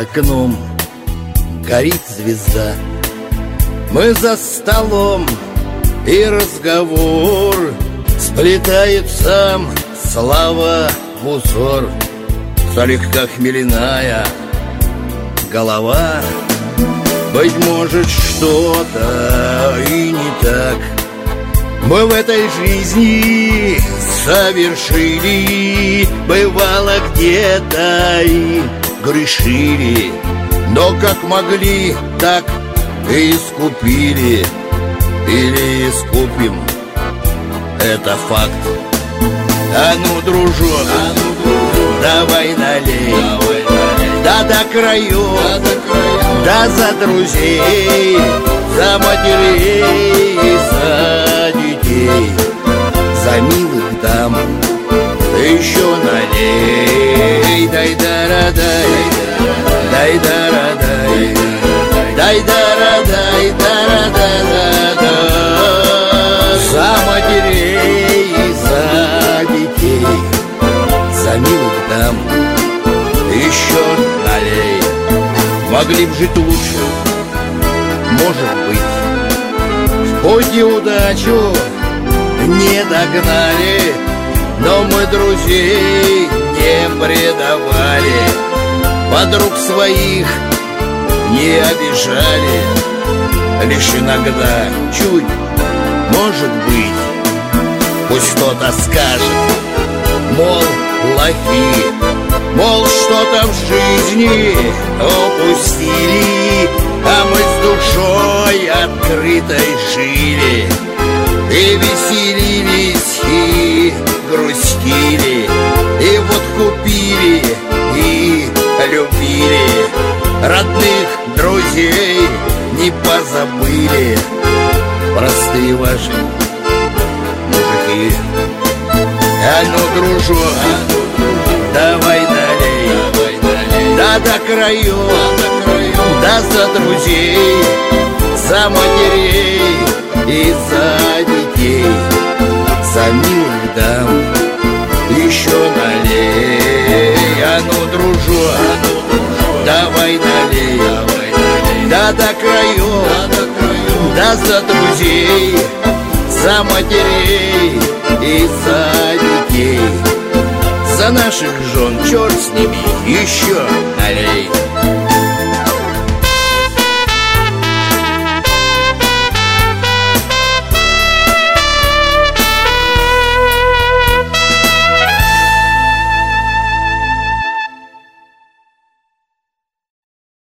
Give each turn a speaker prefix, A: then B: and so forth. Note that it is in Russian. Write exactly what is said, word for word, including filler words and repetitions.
A: окном горит звезда. Мы за столом, и разговор сплетает сам слова в узор. Слегка хмельная голова, быть может, что-то и не так мы в этой жизни совершили. Бывало где-то и грешили, но как могли, так и искупили. Или искупим, это факт. А ну, дружок, а ну, дружок, давай налей, давай налей. Да до краев, да, до краев. Да за друзей, за матерей и за детей, за милых дам еще налей. Дай-да-ра-дай, дай-да-ра-дай, дай-да-ра-дай, да-ра-да-да-да. За матерей и за детей, за милых дам еще налей. Могли б жить лучше, может быть, в пути удачу не догнали, но мы друзей не предавали, подруг своих не обижали. Лишь иногда чуть, может быть, пусть кто-то скажет, мол, плохие, мол, что-то в жизни упустили, а мы с душой открытой жили, и веселились, и грустили, и вот купили, и любили, родных друзей не позабыли. Простые ваши мужики. А ну, дружок, а ну, давай налей, давай налей. Да до краев, да, до краев. Да за друзей, за матерей и за детей, за милых дам еще налей. А ну, дружок, а ну, дружок, давай налей, давай налей. Да до краев, да, до краев. Да за друзей, за матерей и за детей, за наших жен, черт с ними, еще налей.